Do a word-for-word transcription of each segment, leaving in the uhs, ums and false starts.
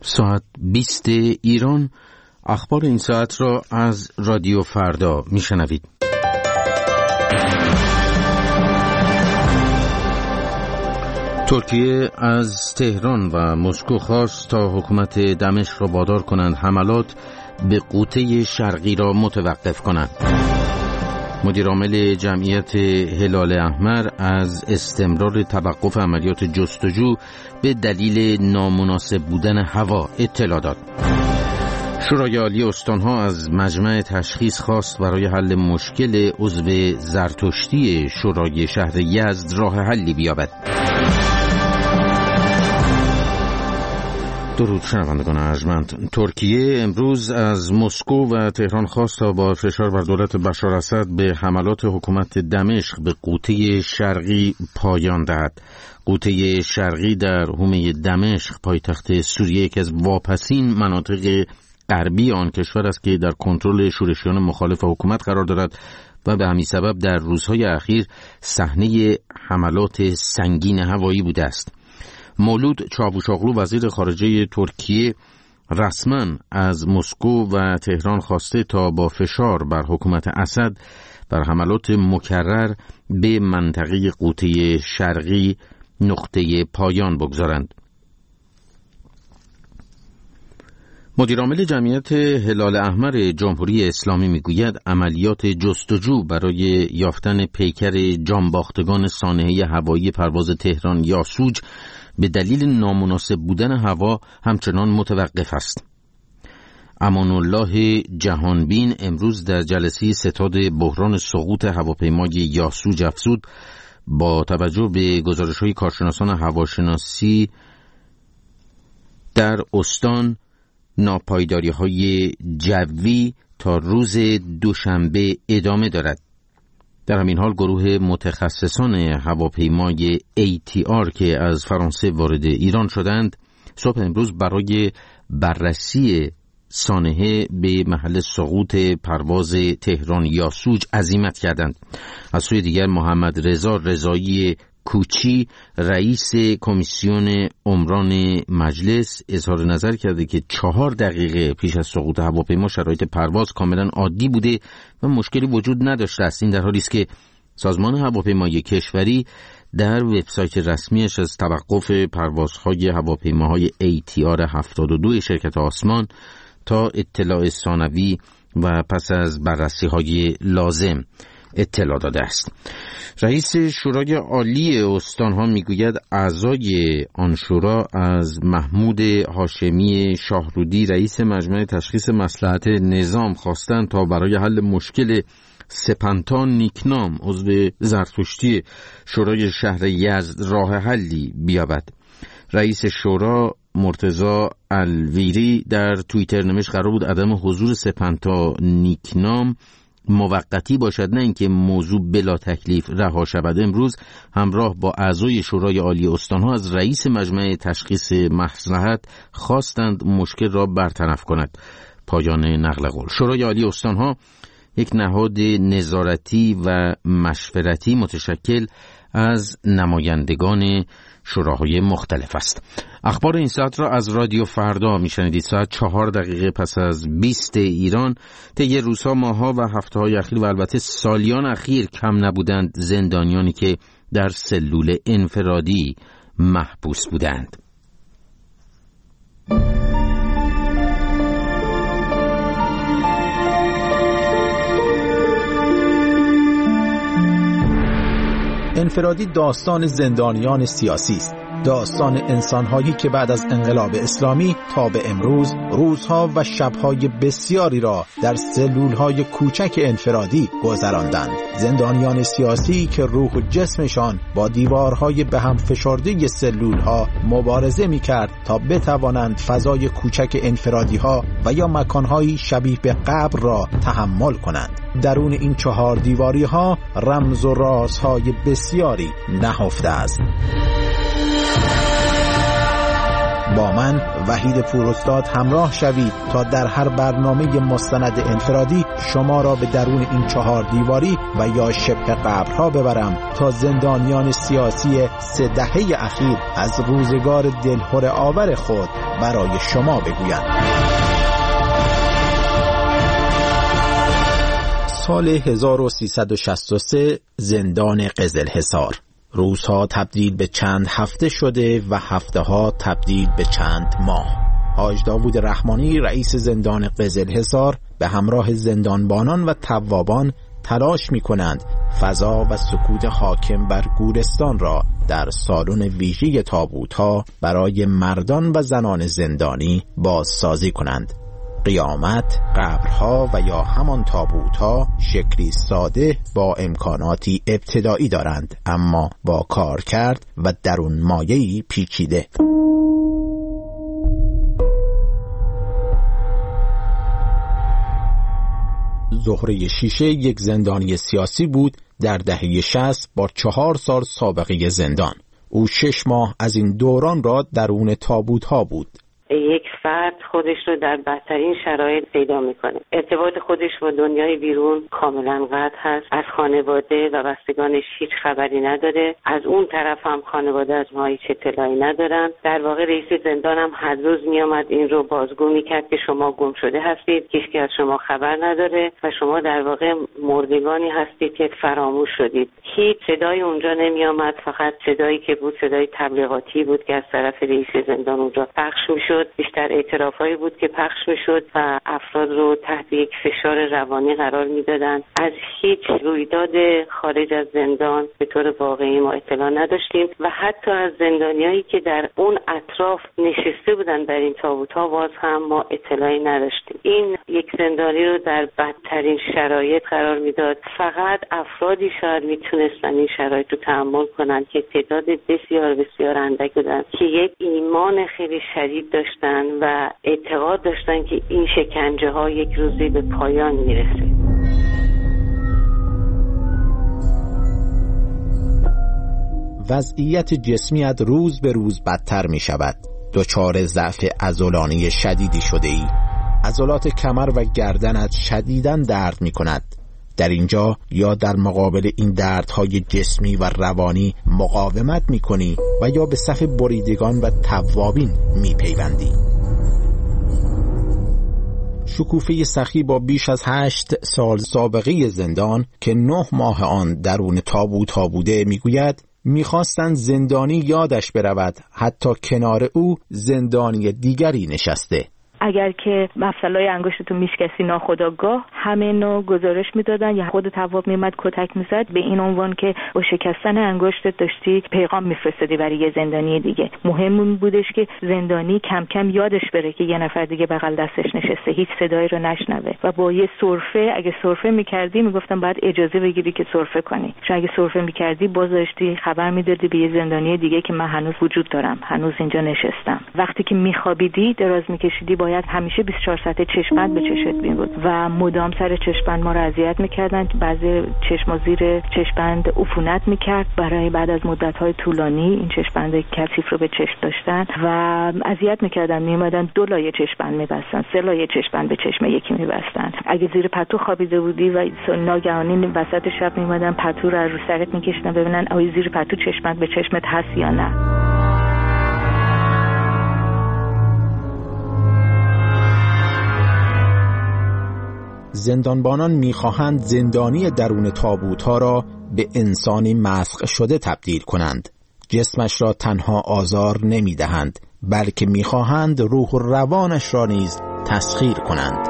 ساعت بیست ایران. اخبار این ساعت را از رادیو فردا میشنوید. ترکیه از تهران و مسکو خواست تا حکومت دمشق را وادار کنند حملات به غوطه شرقی را متوقف کنند. مدیرعامل جمعیت هلال احمر از استمرار توقف عملیات جستجو به دلیل نامناسب بودن هوا اطلاع داد. شورای عالی استانها از مجمع تشخیص خواست برای حل مشکل عضو زرتشتی شورای شهر یزد راه حلی بیابد. درود شنوندگان ارجمند. ترکیه امروز از مسکو و تهران خواست تا با فشار بر دولت بشار اسد به حملات حکومت دمشق به غوطه شرقی پایان دهد. غوطه شرقی در حومه دمشق پایتخت سوریه یکی از واپسین مناطق غربی آن کشور است که در کنترل شورشیان مخالف حکومت قرار دارد و به همین سبب در روزهای اخیر صحنه حملات سنگین هوایی بوده است. مولود چاوشاغلو وزیر خارجه ترکیه رسما از مسکو و تهران خواسته تا با فشار بر حکومت اسد بر حملات مکرر به منطقه غوطه شرقی نقطه پایان بگذارند. مدیرعامل جمعیت هلال احمر جمهوری اسلامی میگوید عملیات جستجو برای یافتن پیکر جانباختگان سانحه هوایی پرواز تهران یاسوج به دلیل نامناسب بودن هوا همچنان متوقف است. امان الله جهانبین امروز در جلسه ستاد بحران سقوط هواپیمای یاسوج افزود با توجه به گزارش‌های کارشناسان هواشناسی در استان ناپایداری‌های جوی تا روز دوشنبه ادامه دارد. در همین حال گروه متخصصان هواپیمای ای تی آر که از فرانسه وارد ایران شدند صبح امروز برای بررسی سانحه به محل سقوط پرواز تهران یاسوج عزیمت کردند. از سوی دیگر محمد رضا رضایی کوچی رئیس کمیسیون عمران مجلس اظهار نظر کرده که چهار دقیقه پیش از سقوط هواپیما شرایط پرواز کاملا عادی بوده و مشکلی وجود نداشته است. این در حالی است که سازمان هواپیمایی کشوری در وبسایت رسمیش از توقف پروازهای هواپیماهای ای تی آر هفتاد و دو شرکت آسمان تا اطلاع ثانوی و پس از بررسی‌های لازم اطلاع داده است. رئیس شورای عالی استانها میگوید اعضای آن شورا از محمود هاشمی شاهرودی رئیس مجمع تشخیص مصلحت نظام خواستند تا برای حل مشکل سپنتا نیکنام عضو زرتشتی شورای شهر یزد راه حلی بیابد. رئیس شورا مرتضی الویری در توییتر نوشت قرار بود عدم حضور سپنتا نیکنام موقتی باشد نه اینکه موضوع بلا تکلیف رها شود. امروز همراه با اعضای شورای عالی استانها از رئیس مجمع تشخیص مصلحت خواستند مشکل را برطرف کند. پایان نقل قول. شورای عالی استانها یک نهاد نظارتی و مشورتی متشکل از نمایندگان شوراهای مختلف است. اخبار این ساعت را از رادیو فردا میشنیدید. ساعت چهار دقیقه پس از بیست ایران. طی روزها، ماهها و هفته‌های اخیر و البته سالیان اخیر کم نبودند زندانیانی که در سلول انفرادی محبوس بودند. انفرادی داستان زندانیان سیاسی است. داستان انسان‌هایی که بعد از انقلاب اسلامی تا به امروز روزها و شب‌های بسیاری را در سلول‌های کوچک انفرادی گذراندند. زندانیان سیاسی که روح و جسمشان با دیوارهای به هم فشرده سلول‌ها مبارزه می‌کرد تا بتوانند فضای کوچک انفرادی‌ها و یا مکان‌های شبیه به قبر را تحمل کنند. درون این چهار دیواری‌ها رمز و رازهای بسیاری نهفته است. با من وحید پوراستاد همراه شوید تا در هر برنامه مستند انفرادی شما را به درون این چهار دیواری و یا شبه قبرها ببرم تا زندانیان سیاسی سه دهه اخیر از روزگار دلهره آور خود برای شما بگویند. سال هزار و سیصد و شصت و سه زندان قزلحصار. روزها تبدیل به چند هفته شده و هفته ها تبدیل به چند ماه. حاج داوود رحمانی رئیس زندان قزلحصار به همراه زندانبانان و توابان تلاش می کنند فضا و سکوت حاکم بر گورستان را در سالن ویژه تابوت‌ها برای مردان و زنان زندانی بازسازی کنند. قیامت، قبرها و یا همان تابوت‌ها شکلی ساده با امکاناتی ابتدایی دارند، اما با کار کرد و درون مایه‌ای پیچیده. زهره شیشه یک زندانی سیاسی بود در دهه شصت با چهار سال سابقه زندان. او شش ماه از این دوران را درون تابوت‌ها بود. یک فرد خودش رو در بدترین شرایط پیدا میکنه. ارتباط خودش با دنیای بیرون کاملا قطع هست. از خانواده و بستگانش هیچ خبری نداره. از اون طرف هم خانواده از ما هیچ اطلاعی ندارن. در واقع رئیس زندان هم هر روز میامد این رو بازگو میکرد که شما گم شده هستید، هیچکی از شما خبر نداره و شما در واقع مردگانی هستید که فراموش شدید. هیچ صدای اونجا نمیامد، فقط صدایی که بود صدای تبلیغاتی بود که از طرف رئیس زندان اونجا پخش میشد. بیشتر اعترافایی بود که پخش میشد و افراد رو تحت یک فشار روانی قرار میدادن. از هیچ رویداد خارج از زندان به طور واقعی ما اطلاع نداشتیم و حتی از زندانیایی که در اون اطراف نشسته بودن در این تابوت‌ها باز هم ما اطلاعی نداشتیم. این یک زندانی رو در بدترین شرایط قرار میداد. فقط افرادی شاید میتونستن این شرایط رو تحمل کنن که تعداد بسیار بسیار اندک بودن که یک ایمان خیلی شدید داشتن و اعتقاد داشتن که این شکنجه ها یک روزی به پایان میرسه. وضعیت جسمیت روز به روز بدتر می شود. دچار ضعف عضلانی شدیدی شده ای. عضلات کمر و گردنت شدیداً درد می کند. در اینجا یا در مقابل این دردهای جسمی و روانی مقاومت می کنی و یا به صف بریدگان و توابین می پیوندی. شکوفه سخی با بیش از هشت سال سابقه زندان که نه ماه آن درون تابوت‌ها بوده میگوید میخواستند زندانی یادش برود حتی کنار او زندانی دیگری نشسته. اگر که مفصلای انگشتتو میشکستی ناخودآگاه همه نو گزارش میدادن یا خود تواب میمد کتک میزد به این عنوان که با شکستن انگشتت داشتی پیغام میفرستادی برای یه زندانی دیگه. مهم این بودش که زندانی کم کم یادش بره که یه نفر دیگه بغل دستش نشسته، هیچ صدایی رو نشنوه و با یه سرفه اگه سرفه میکردی میگفتن بعد اجازه بگیری که سرفه کنی، چون اگه سرفه میکردی باز داشتی خبر میدادی به یه زندانی دیگه که من هنوز وجود دارم، هنوز اینجا نشستم. وقتی که میخوابیدی دراز میکشیدی باید همیشه بیست و چهار ساعته چشم‌بند به چشمت می‌بود و مدام سر چشم‌بند ما رو اذیت می‌کردن. بعضی چشم زیر چشم‌بند عفونت می‌کرد. برای بعد از مدت‌های طولانی این چشم‌بند کثیف رو به چشم داشتن و اذیت می‌کردن. می‌اومدن دو لایه چشم‌بند می‌بستن، سه لایه چشم‌بند به چشم یکی می‌بستن. اگه زیر پتو خوابیده بودی و ناگهانی وسط شب می‌اومدن پتو رو رو سرت می‌کشیدن ببینن آیا زیر پتو چشم‌بند به چشمت هست یا نه. زندانبانان می‌خواهند زندانی درون تابوت‌ها را به انسانی مسخ شده تبدیل کنند. جسمش را تنها آزار نمی‌دهند، بلکه می‌خواهند روح و روانش را نیز تسخیر کنند.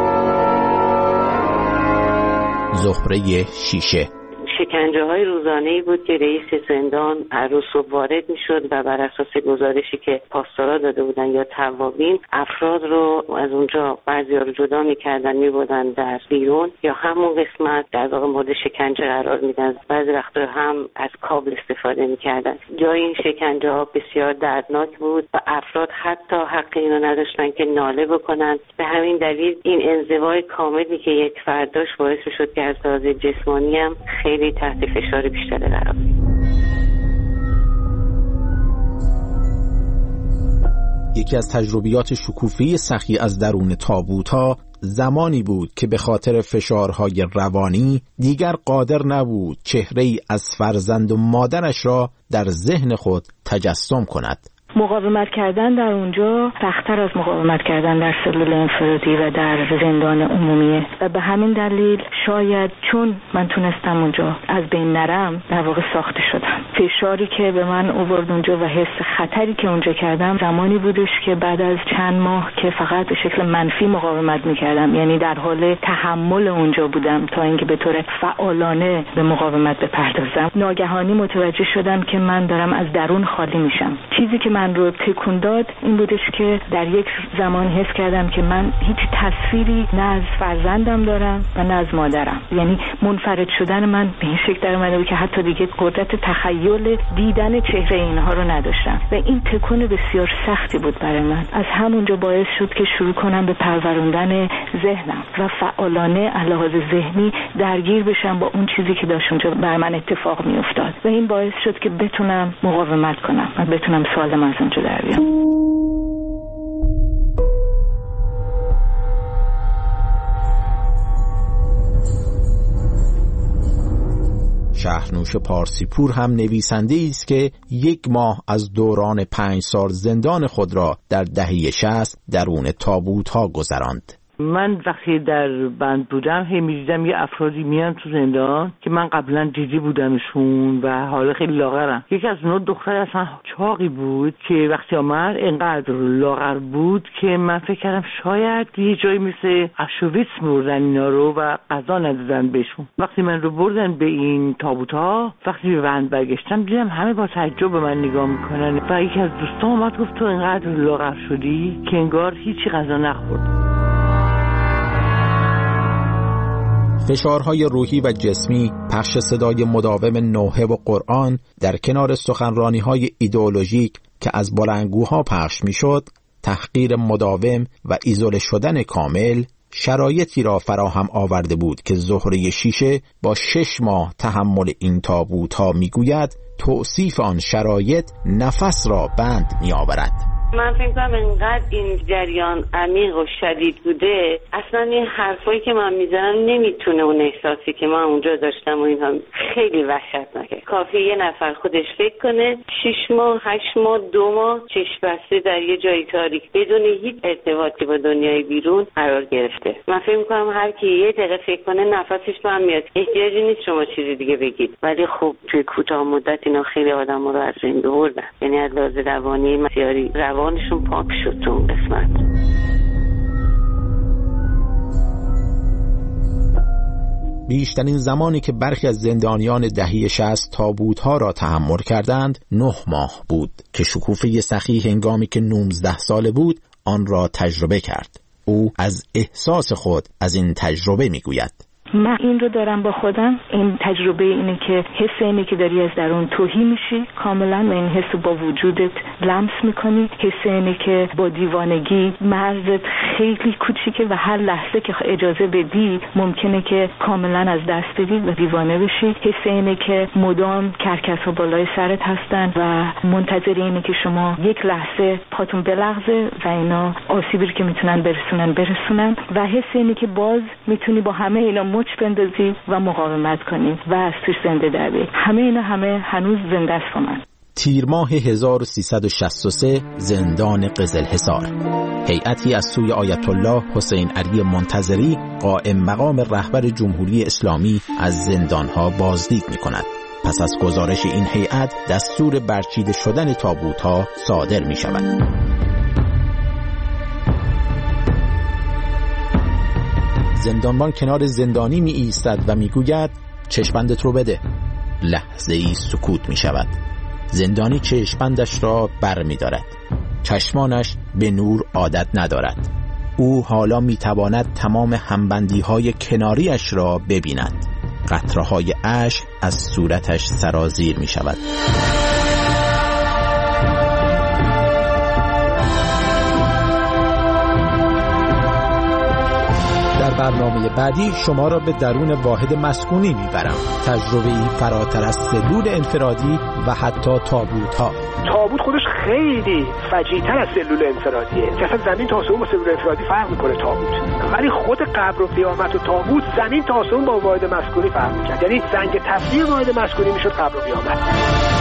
زهره شیشه. شکنجه های روزانه‌ای بود که رئیس زندان هر روز صبح وارد می‌شد و بر اساس گزارشی که پاسدارا داده بودن یا توابین افراد رو از اونجا بعضی‌ها رو جدا می‌کردن می‌بردن در بیرون یا همون قسمت در واقع مورد شکنجه قرار میدن. بعضی وقتا هم از کابل استفاده می‌کردن. جای این شکنجه ها بسیار دردناک بود و افراد حتی حق اینو نداشتن که ناله بکنن. به همین دلیل این انزوای کاملی که یک فرد داشت باعث شد که از لحاظ جسمانی هم خیلی تحت فشار بیشتر قرار بگیره. یکی از تجربیات شکوفه‌ای سخی از درون تابوت‌ها زمانی بود که به خاطر فشارهای روانی دیگر قادر نبود چهره‌ای از فرزند و مادرش را در ذهن خود تجسم کند. مقاومت کردن در اونجا سخت‌تر از مقاومت کردن در سلول انفرادی و در زندان عمومیه و به همین دلیل شاید چون من تونستم اونجا از بین نرم در واقع ساخته شدم. فشاری که به من آورد اونجا و حس خطری که اونجا کردم زمانی بودش که بعد از چند ماه که فقط به شکل منفی مقاومت میکردم، یعنی در حال تحمل اونجا بودم تا اینکه به طور فعالانه به مقاومت بپردازم، ناگهانی متوجه شدم که من دارم از درون خالی میشم. چیزی که من رو تکون داد این بودش که در یک زمان حس کردم که من هیچ تصویری نه از فرزندم دارم و نه از مادرم، یعنی منفرد شدن من به این شکل در اومده بود که حتی دیگه قدرت تخیل دیدن چهره اینها رو نداشتم و این تکون بسیار سختی بود برای من. از همونجا باعث شد که شروع کنم به پروروندن ذهنم و فعالانه علاوه ذهنی درگیر بشم با اون چیزی که داشت اونجا بر من اتفاق می افتاد و این باعث شد که بتونم مقاومت کنم و بتونم سالم از اونجا در بیام. شهرنوش پارسیپور هم نویسنده است که یک ماه از دوران پنج سال زندان خود را در دهه شصت درون تابوت‌ها گذراند. من وقتی در بند بودم هی می‌دیدم یه افرادی میان تو زندان که من قبلا دیدی بودمشون و حالا خیلی لاغرم. یکی از اونها دختر اصلا چاقی بود که وقتی آمد اینقدر لاغر بود که من فکر کردم شاید یه جایی مثل اشویتس بردن اینا رو و غذا ندادن بهشون. وقتی من رو بردن به این تابوت‌ها، وقتی به بند برگشتم دیدم همه با تعجب به من نگاه میکنن و یکی از دوستان اومد گفت تو اینقدر لاغر شدی که انگار هیچی غذا نخورد. فشارهای روحی و جسمی، پخش صدای مداوم نوحه و قرآن در کنار سخنرانی‌های ایدئولوژیک که از بلندگوها پخش می‌شد، تحقیر مداوم و ایزوله شدن کامل شرایطی را فراهم آورده بود که زهره شیشه با شش ماه تحمل این تابوت‌ها می‌گوید توصیف آن شرایط نفس را بند می‌آورد. من فکر کنم اینقدر این جریان عمیق و شدید بوده، اصلا این حرفایی که من میزنم نمیتونه اون احساسی که من اونجا داشتم و اینها خیلی وحشتناکه. کافی یه نفر خودش فکر کنه شش ماه هشت ماه دو ماه چشم بسته در یه جای تاریک بدون هیچ ارتباطی با دنیای بیرون قرار گرفته. من فکر میکنم هر کی یه دقیقه فکر کنه نفسش به هم میاد. احتیاجی نیست شما چیزی دیگه بگید، ولی خب توی کوتاه مدت اینا خیلی آدم‌ها رو از بین بردن، یعنی از لحاظ روانی مسیاری روانشون پاک شد تو اون قسمت. بیشترین زمانی که برخی از زندانیان دهه شصت تابوت‌ها را تحمل کردند نه ماه بود که شکوفه سخی هنگامی که نوزده ساله بود آن را تجربه کرد. او از احساس خود از این تجربه میگوید: من این رو دارم با خودم، این تجربه اینه که حس اینه که داری از درون توهی میشی کاملا و این حس با وجودت لمس میکنی. حس اینه که با دیوانگی مرزت خیلی کوچیکه و هر لحظه که اجازه بدی ممکنه که کاملا از دست بدی و دیوانه بشی. حس اینه که مدام کرکس‌ها بالای سرت هستن و منتظر اینه که شما یک لحظه پاتون بلغزه و اینا آسیبی که میتونن برسونن برسونن و حس اینه که باز میتونی با همه اینا مچ بندازی و مقاومت کنی و از توش زنده در بیای. همه اینا همه هنوز زنده است با من. تیر ماه هزار و سیصد و شصت و سه زندان قزلحصار. هیئتی از سوی آیت الله حسین علی منتظری قائم مقام رهبر جمهوری اسلامی از زندانها بازدید می‌کند. پس از گزارش این هیئت دستور برچیده شدن تابوت‌ها صادر می‌شود. زندانبان کنار زندانی می ایستد و می گوید چشمندت رو بده. لحظه ای سکوت می شود. زندانی چشمندش را بر می دارد. چشمانش به نور عادت ندارد. او حالا می تواند تمام همبندی های کناریش را ببیند. قطره های اشک از صورتش سرازیر می شود. برنامه بعدی شما را به درون واحد مسکونی میبرم. تجربه‌ای فراتر از سلول انفرادی و حتی تابوت ها. تابوت خودش خیلی فجیع‌تر از سلول انفرادیه. که اصلا زمین تا آسمون با سلول انفرادی فرق میکنه تابوت. ولی خود قبر و قیامت و تابوت زمین تا آسمون با واحد مسکونی فرق میکنه. یعنی زنگ تفسیر واحد مسکونی میشد قبر و قیامت.